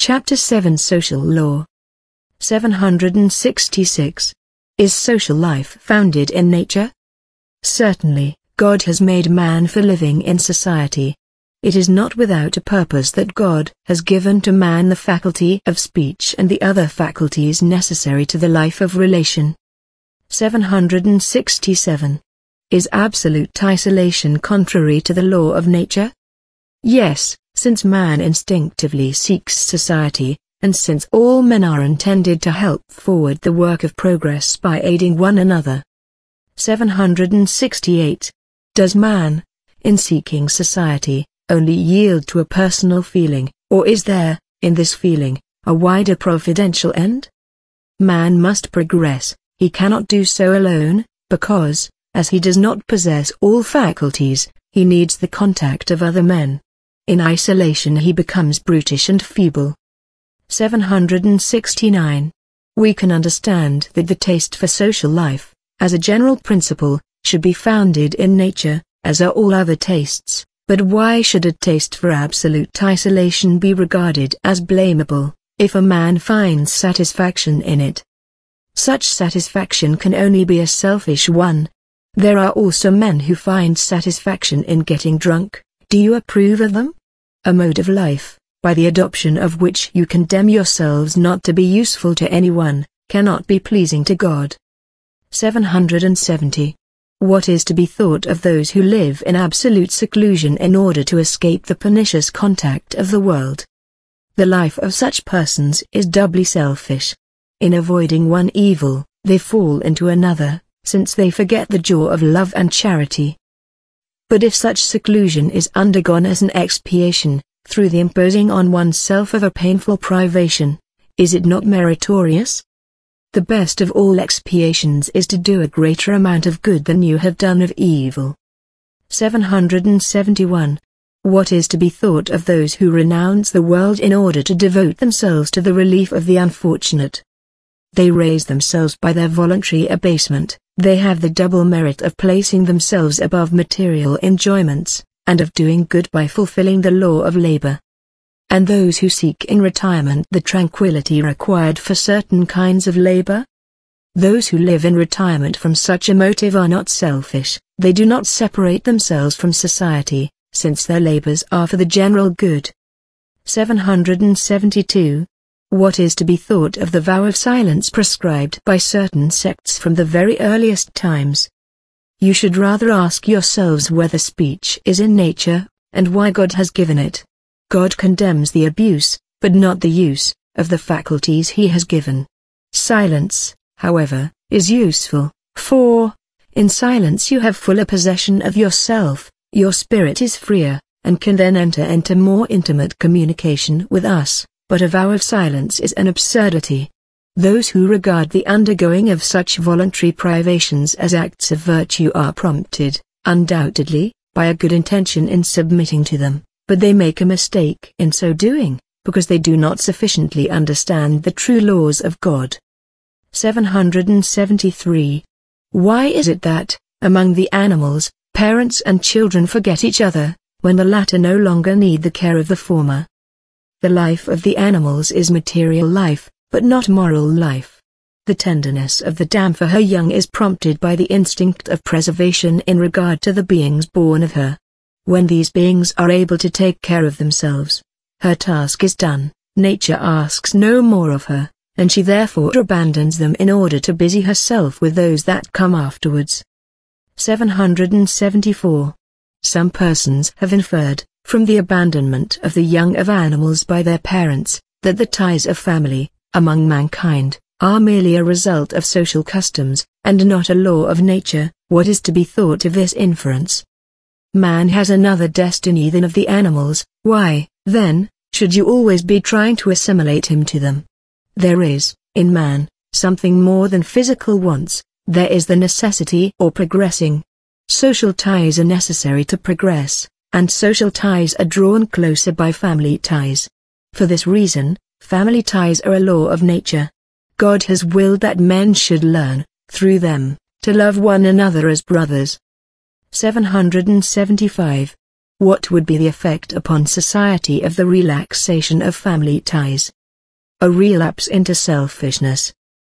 Chapter 7 Social Law 766. Is social life founded in nature? Certainly, God has made man for living in society. It is not without a purpose that God has given to man the faculty of speech and the other faculties necessary to the life of relation. 767. Is absolute isolation contrary to the law of nature? Yes, since man instinctively seeks society, and since all men are intended to help forward the work of progress by aiding one another. 768. Does man, in seeking society, only yield to a personal feeling, or is there, in this feeling, a wider providential end? Man must progress, he cannot do so alone, because, as he does not possess all faculties, he needs the contact of other men. In isolation he becomes brutish and feeble. 769. We can understand that the taste for social life, as a general principle, should be founded in nature, as are all other tastes, but why should a taste for absolute isolation be regarded as blamable, if a man finds satisfaction in it? Such satisfaction can only be a selfish one. There are also men who find satisfaction in getting drunk. Do you approve of them? A mode of life, by the adoption of which you condemn yourselves not to be useful to anyone, cannot be pleasing to God. 770. What is to be thought of those who live in absolute seclusion in order to escape the pernicious contact of the world? The life of such persons is doubly selfish. In avoiding one evil, they fall into another, since they forget the joy of love and charity. But if such seclusion is undergone as an expiation, through the imposing on oneself of a painful privation, is it not meritorious? The best of all expiations is to do a greater amount of good than you have done of evil. 771. What is to be thought of those who renounce the world in order to devote themselves to the relief of the unfortunate? They raise themselves by their voluntary abasement. They have the double merit of placing themselves above material enjoyments, and of doing good by fulfilling the law of labor. And those who seek in retirement the tranquility required for certain kinds of labor? Those who live in retirement from such a motive are not selfish, they do not separate themselves from society, since their labors are for the general good. 772. What is to be thought of the vow of silence prescribed by certain sects from the very earliest times? You should rather ask yourselves whether speech is in nature, and why God has given it. God condemns the abuse, but not the use, of the faculties he has given. Silence, however, is useful, for, in silence you have fuller possession of yourself, your spirit is freer, and can then enter into more intimate communication with us. But a vow of silence is an absurdity. Those who regard the undergoing of such voluntary privations as acts of virtue are prompted, undoubtedly, by a good intention in submitting to them, but they make a mistake in so doing, because they do not sufficiently understand the true laws of God. 773. Why is it that, among the animals, parents and children forget each other, when the latter no longer need the care of the former? The life of the animals is material life, but not moral life. The tenderness of the dam for her young is prompted by the instinct of preservation in regard to the beings born of her. When these beings are able to take care of themselves, her task is done, nature asks no more of her, and she therefore abandons them in order to busy herself with those that come afterwards. 774. Some persons have inferred, from the abandonment of the young of animals by their parents, that the ties of family, among mankind, are merely a result of social customs, and not a law of nature. What is to be thought of this inference? Man has another destiny than of the animals. Why, then, should you always be trying to assimilate him to them? There is, in man, something more than physical wants. There is the necessity of progressing. Social ties are necessary to progress, and social ties are drawn closer by family ties. For this reason, family ties are a law of nature. God has willed that men should learn, through them, to love one another as brothers. 775. What would be the effect upon society of the relaxation of family ties? A relapse into selfishness,